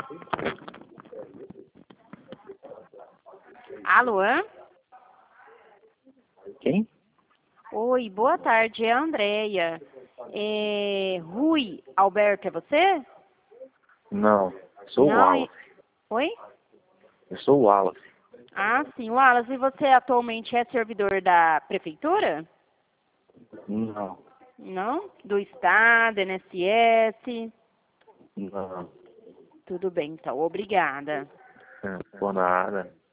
Alô? Quem? Oi, boa tarde, é a Andréia. Rui Alberto, é você? Não, sou o Não, Wallace. Oi? Eu sou o Wallace. Ah, sim, Wallace, e você atualmente é servidor da prefeitura? Não, Não? Do Estado, INSS? não. Tudo bem, então, obrigada. Por nada.